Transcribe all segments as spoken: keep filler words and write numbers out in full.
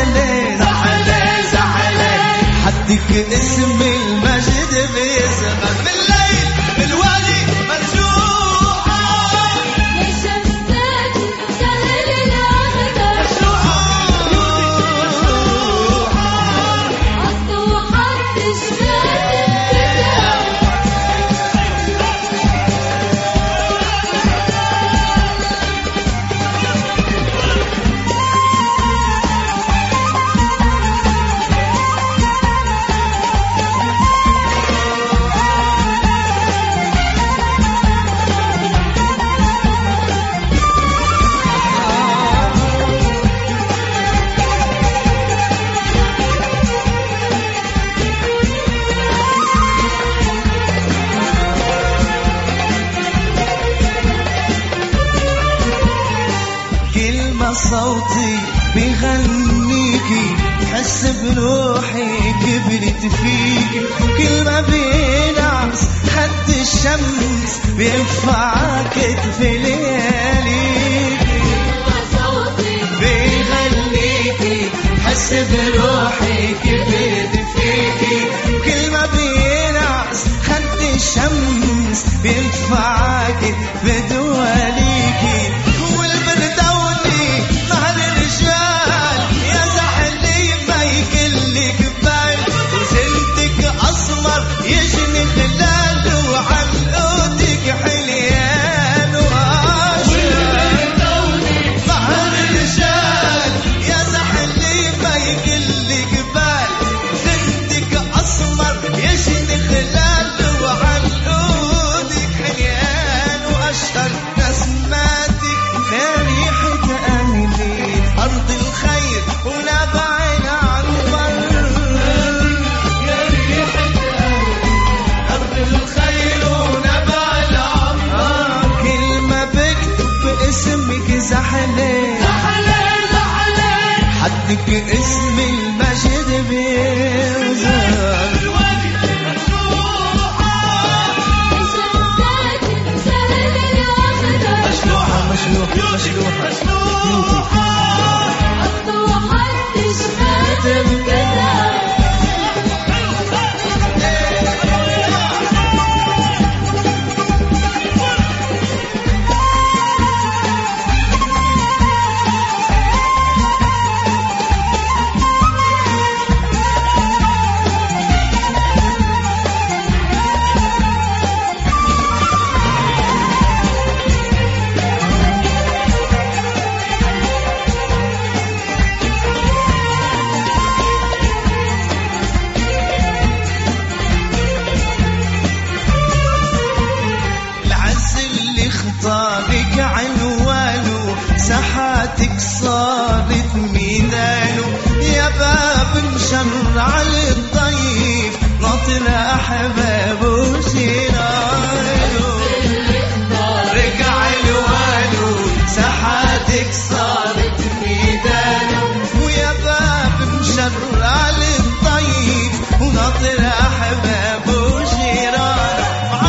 زحلي زحلي زحلي حدك اسم المجد بيزغل بالليل بالوادي مرجوعة لشمسات سهل الأخضر الطوحات تشمات صوتي بيغنيكي حس بروحي كبرت فيكي كل ما بينعس خد الشمس بيرفع كتف لياليكي صوتي بيغنيكي حس بروحي كبرت فيكي كل ما بينعس خد الشمس بيرفع كتف دواليكي يجني خلاله وعنقودك حليان وعاشق بحر الرجال يا زحلي ما يقلك بال زندك أسمر يجني خلاله وعنقودك حليان وأشهر نسماتك يا ريحة أهلي أرض الخير ونبع العنبر اسمك زحلي زحلي زحلي حدك اسم المجد بيزغل لشمسات سهل الأخضر مشلوحة مشلوحة مشلوحة الطوحات تشمات بكذا اختارك عنوانه ساحاتك صارت ميدانه يا باب مشرع للضيف ناطر احبابه جيرانه اختارك عنوانه ساحاتك صارت ميدانه ويا باب مشرع للضيف وناطر احبابه جيرانه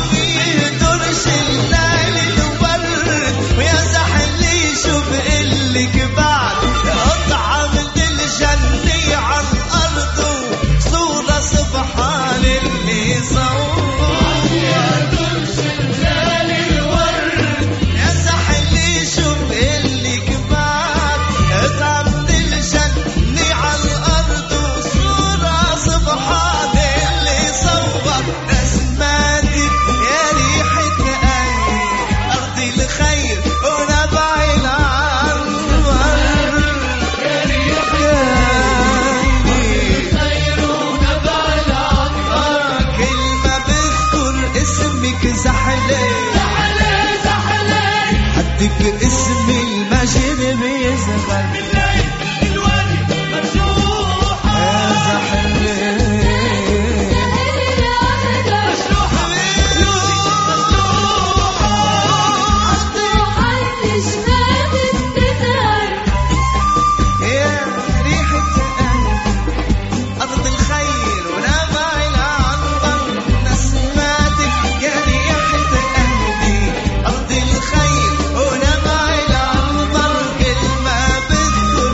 حدك اسم المجد بيزغل بالليل الوادي مرجوحة يا زحلي مشلوحة الطوحات تشمات التتر يا ريحة أرض الخير ونبع العنبر نسماتك يا ريحة أهلي أرض الخير ونبع العنبر كل ما بذكر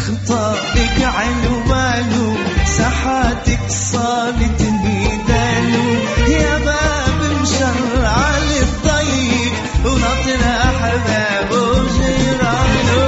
خطابك عنوانه ساحاتك صارت ميدانه يا باب مشرع للضيق وناطر أحبابه وجيرانه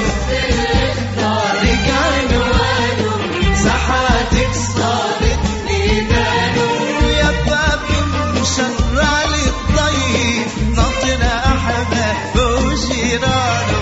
خطابك عنوانه ساحاتك صارت ميدانه يا باب مشرع للضيق ناطر أحبابه وجيرانه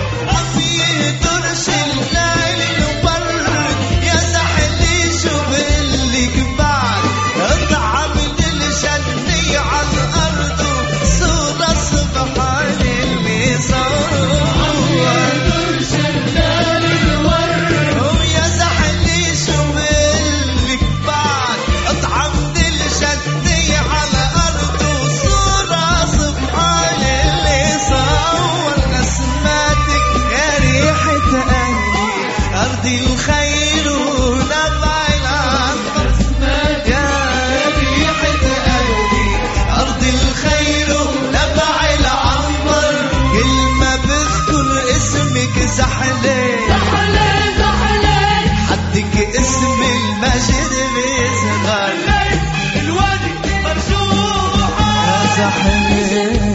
الخير ونبع العنبر يا ريحة قلبي أرض الخير ونبع العنبر كل ما بذكر اسمك زحلي زحلي زحلي حدك اسم المجد بيصغر الوادي مرجوحة يا زحلي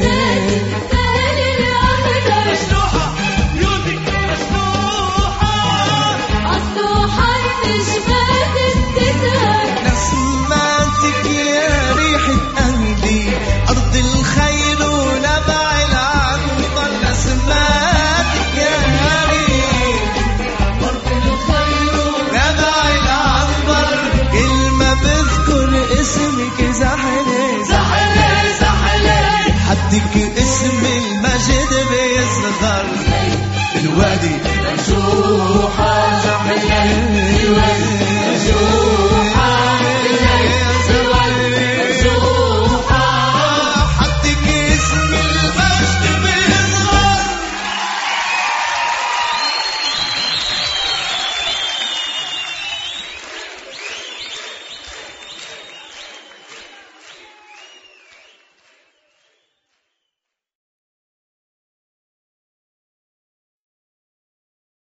اسمك زحلي زحلي زحلي حدك اسم المجد بيصغر الوادي مرجوحة زحلي الوادي مرجوحة